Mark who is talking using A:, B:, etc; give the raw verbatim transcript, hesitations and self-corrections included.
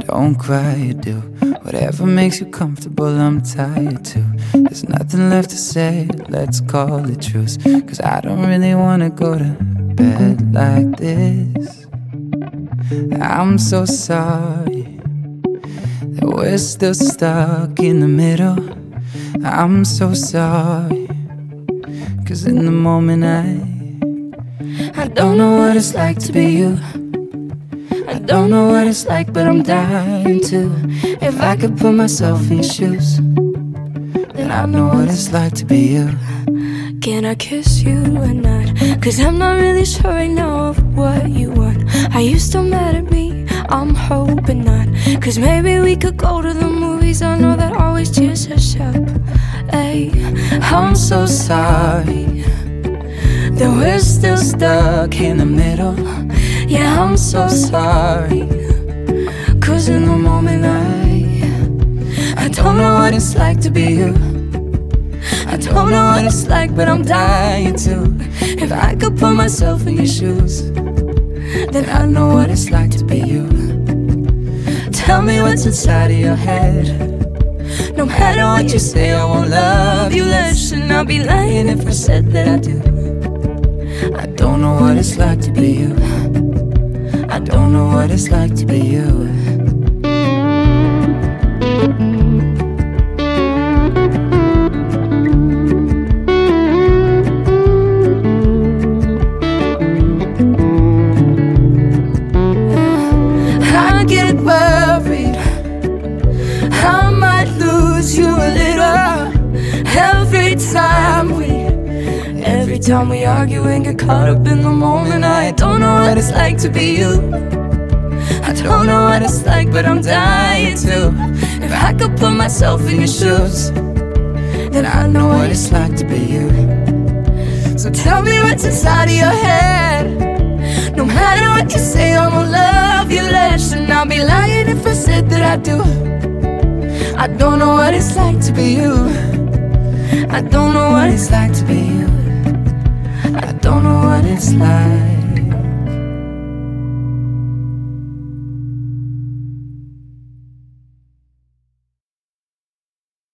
A: Don't cry, you do whatever makes you comfortable. I'm tired too. There's nothing left to say, let's call it truce. Cause I don't really wanna go to bed like this. I'm so sorry that we're still stuck in the middle. I'm so sorry, cause in the moment I I don't know what it's like to be you. I don't know what it's like, but I'm dying to. If I could put myself in your shoes, then I know what it's like to be you.
B: Can I kiss you at night? Cause I'm not really sure right now of what you want. Are you still mad at me? I'm hoping not. Cause maybe we could go to the movies. I know that always cheers us up. Ay, I'm so sorry that we're still stuck in the middle. Yeah, I'm so sorry, cause in the moment I I don't know what it's like to be you. I don't know what it's like, but I'm dying to. If I could put myself in your shoes, then I know what it's like to be you. Tell me what's inside of your head. No matter what you say, I won't love you less. And I'll be lying if I said that I do.
A: I don't know what it's like to be you. I don't know what it's like to be you.
B: I get worried I might lose you a little every time we Every time we argue and get caught up in the moment. I don't know what it's like to be you. I don't know what it's like, but I'm dying to. If I could put myself in your shoes, then I know what it's like to be you. So tell me what's inside of your head. No matter what you say, I won't love you less. And I'll be lying if I said that I do. I don't know what it's like to be you. I don't know what it's like to be you.
A: I don't know what it's like.